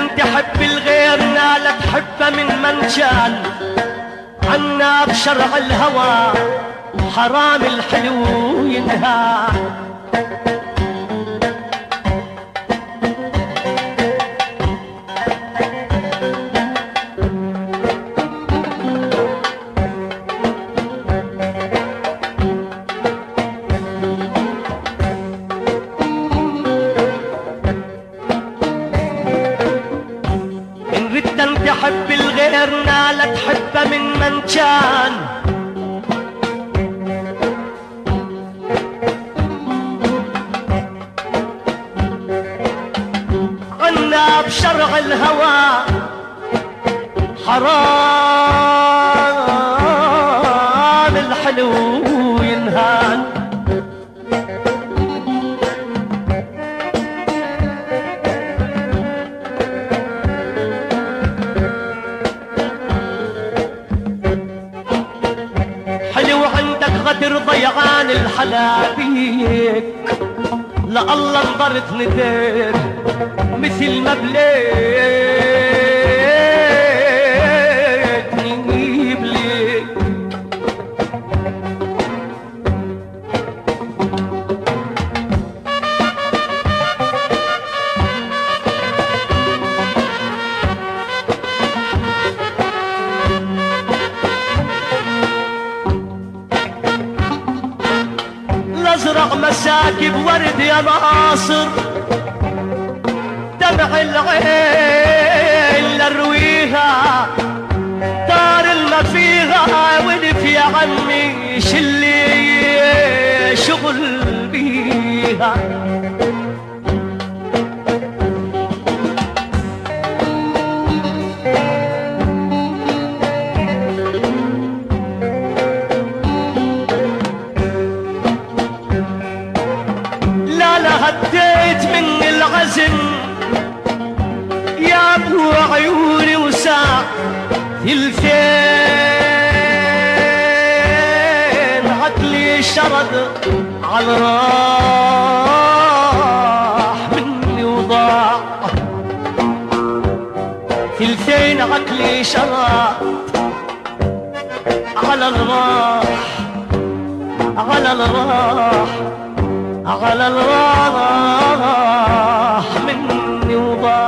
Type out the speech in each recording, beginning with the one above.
تحب الغير لا تحبه من كان، عنا بشرع الهوى حرام الحلو ينهى. تحب الغير لا تحبه من كان، عنا بشرع الهوى حرام الحلو ينهان. غدر ضيعان الحلابيك لا الله انظرت ندير مثل ما بليت نجيب ليك. ازرع مساكب ورد يا ناصر، دمع العين لرويها دار الما فيها ولف يا عمي شلي شغل بيها. هديت من العزم يا ابو عيوني وساع ثلثين عقلي شرد على راح مني وضاع. ثلثين عقلي شرد على الراح على الراح على الراح مني وضاع.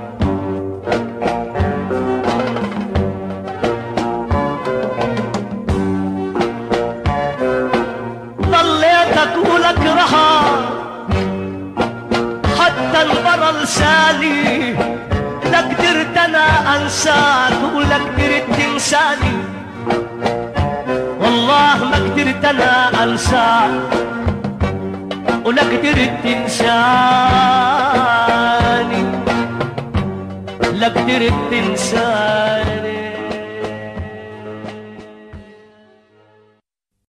ضليت اقول اكرهها حتى انبرى لساني، لا قدرت انا انساك ولا قدرت تنساني، والله ما قدرت انا انساك ولا قدرت تنساني، لا قدرت تنساني.